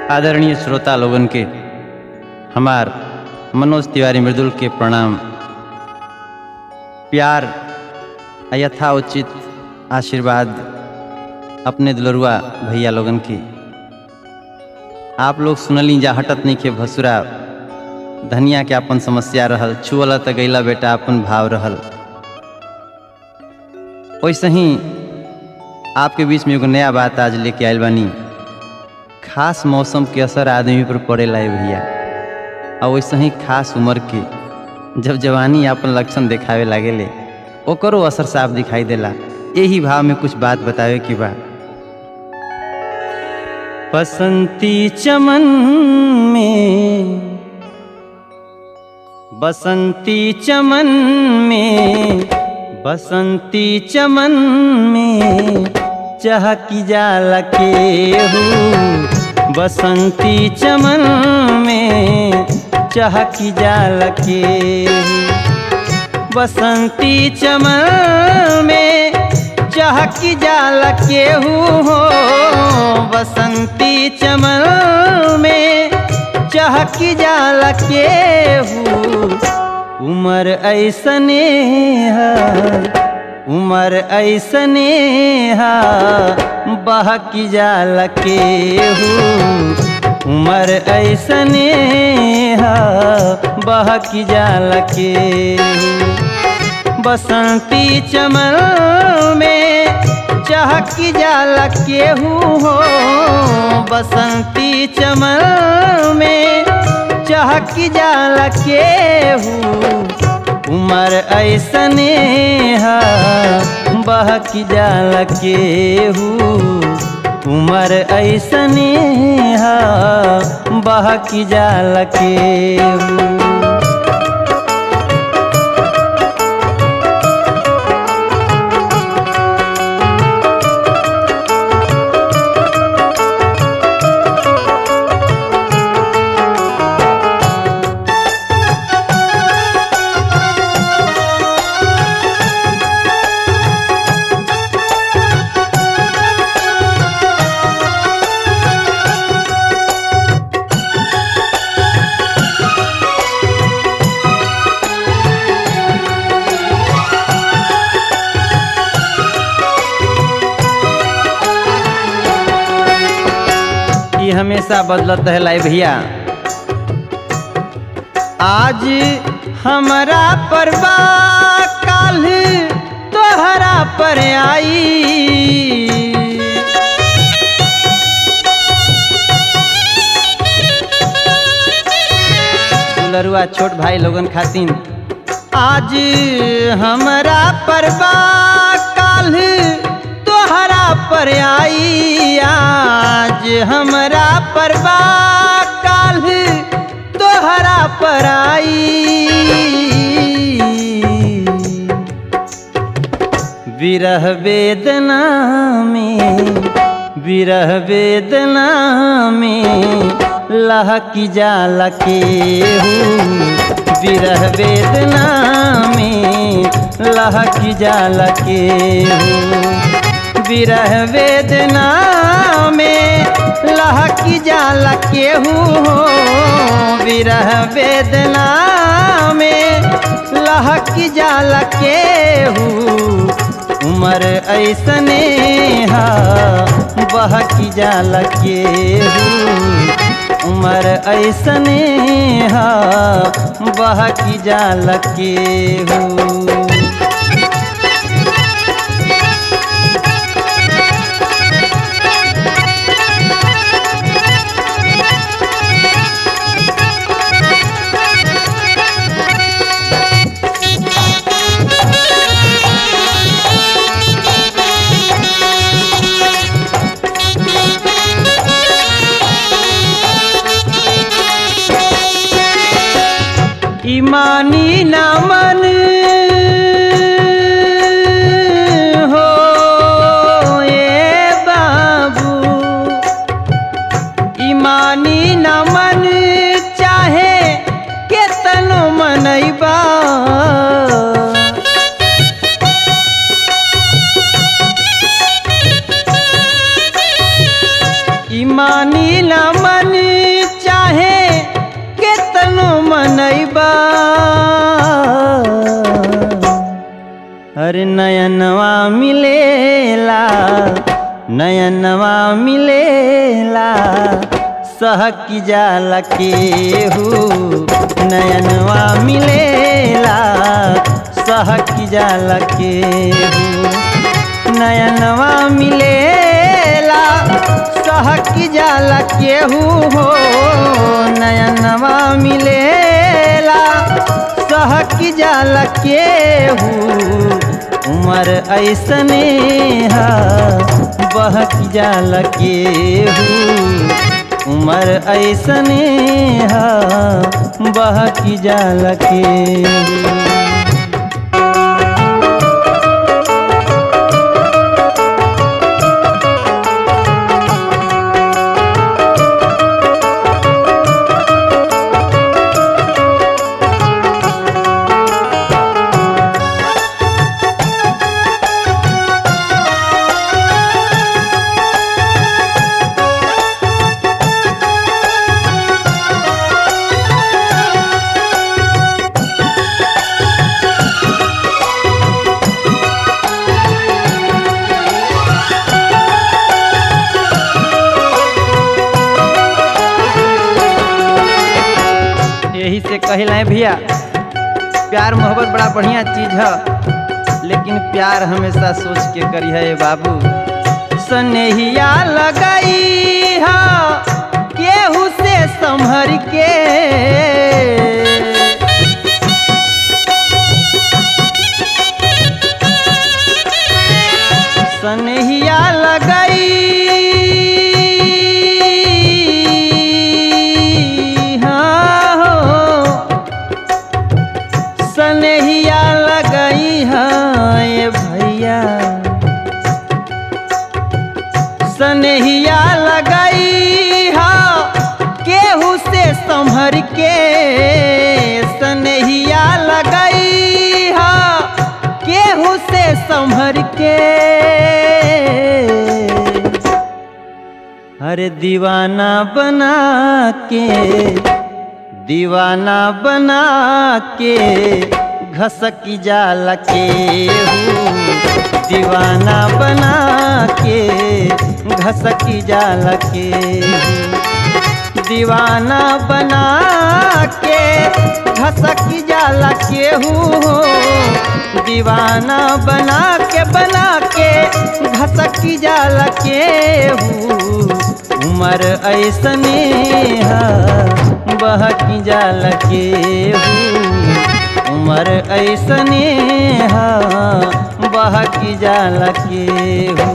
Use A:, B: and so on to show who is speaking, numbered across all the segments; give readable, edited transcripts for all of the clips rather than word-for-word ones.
A: आदरणीय श्रोता लोगन के हमार मनोज तिवारी मृदुल के प्रणाम। प्यार यथा उचित आशीर्वाद अपने दुलरुआ भैया लोगन की। आप लोग सुनली जा हटत नहीं के भसुरा धनिया के अपन समस्या रहल, छुअल त गैला बेटा अपन भाव रहल। वैसे ही आपके बीच में एगो नया बात आज लेके आयल बानी। खास मौसम के असर आदमी पर पड़ेला है भैया, और वैसे ही खास उम्र के जब जवानी अपन लक्षण दिखावे लागेले ओकरो असर साफ दिखाई देला। यही भाव में कुछ बात बतावे की बा। बसंती चमन में, बसंती चमन में, बसंती चमन में चहकी जाला केहू, बसंती चमन में चहकी जाला केहू, बसंती चमन में चहकी जाला केहू हो, बसंती चमन में चहकी जाला केहू। उमर ऐसने है, उमर ऐसने है बहकी जाला केहू, उमर ऐसने है बहकी जाला केहू। बसंती चमन में चहकी जाला केहू हो, बसंती चमन में चहकी जाला केहू। उमर ऐसने है बहकी जाला केहू, उमर ऐसने है बहकी जाला केहू। हमेशा बदलत है भैया। आज हमारा परवा काल तोहरा पर आई, दुलरुआ छोट भाई लोगन खातिन। आज हमारा परवा काल तोहरा पर आई, आज हमरा परवा काल तोहरा पर आई। विरह वेदना में, विरह वेदना में लहकी जाला केहू, विरह वेदना में लहकी जाला केहू। विरह वेदना में लहकी जाला केहू हो, विरह वेदना में लहकी जाला केहू। उमर ऐसने हा बहकी जाला केहू, उमर ऐसने हा बहकी जाला केहू। ईमानी ना मन हो ए बाबू, ईमानी ना मन चाहे केतनो मनैबा। ईमानी ना मन अरे नयनवा मिलेला नयनवा मिलेला सहकी जाला केहू नयनवा मिलेला सहकी जाला केहू नयनवा मिलेला सहकी जाला केहू हो नयनवा मिलेला सहकी जाला केहू उमर ऐसने हा बहकी जाला केहू उमर ऐसने हा बहकी जाला केहू यही से कहला भैया प्यार मोहब्बत बड़ा बढ़िया चीज है लेकिन प्यार हमेशा सोच के करी है बाबू सनेहिया लगाई है केहू से संभर के सनेहिया लगाई सनेहिया लगाई है भैया सनेहिया लगाई है केहू से संभर के सनेहिया लगाई है केहू से संभर के अरे दीवाना बना के घसकी जाला केहू दीवाना बना के घसकी जाला केहू दीवाना बना के घसकी जाला केहू दीवाना बना के घसकी जाला केहू उमर ऐसने हा बहकी जाला केहू उमर ऐसने हा बहकी जाला केहू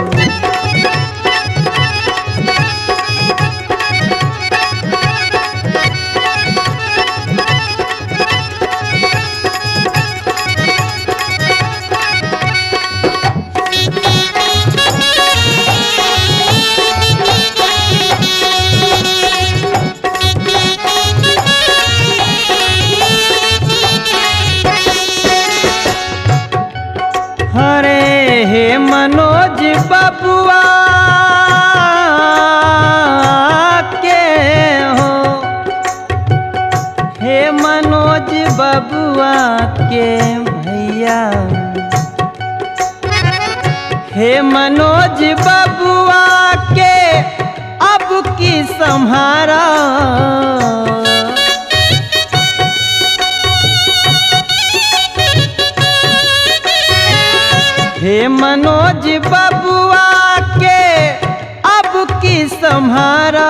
A: हरे हे मनोज बबुआ के हो हे मनोज बबुआ के भैया हे मनोज बबुआ के अब की संहारा हे मनोज बबुआ के अब की संहारा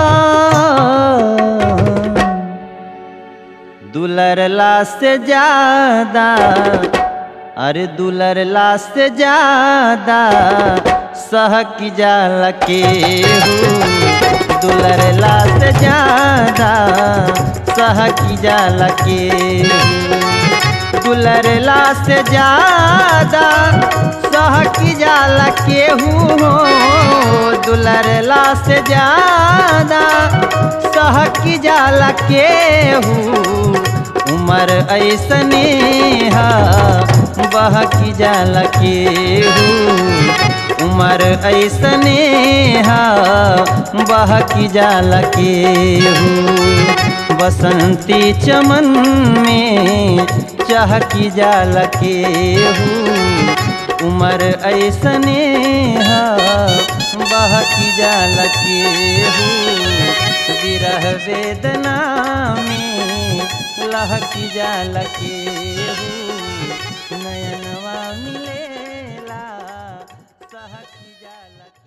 A: दुलरला से ज्यादा अरे दुलरला से ज्यादा सहकी जाला केहू दुलरला से ज्यादा सहकी जाला केहू दुलरला से ज्यादा सहकी जाला केहू हो दुलरला से ज्यादा सहकी जाला केहू उमर ऐसने हा बहकी जाला केहू उमर ऐसने हा बहकी जाला केहू बसंती चमन में चहकी जाला केहू उमर ऐसने हा बहकी जाल के हो विरह वेदना में लहकी जाल के हो नयनवा मिलेला सहकी जाल के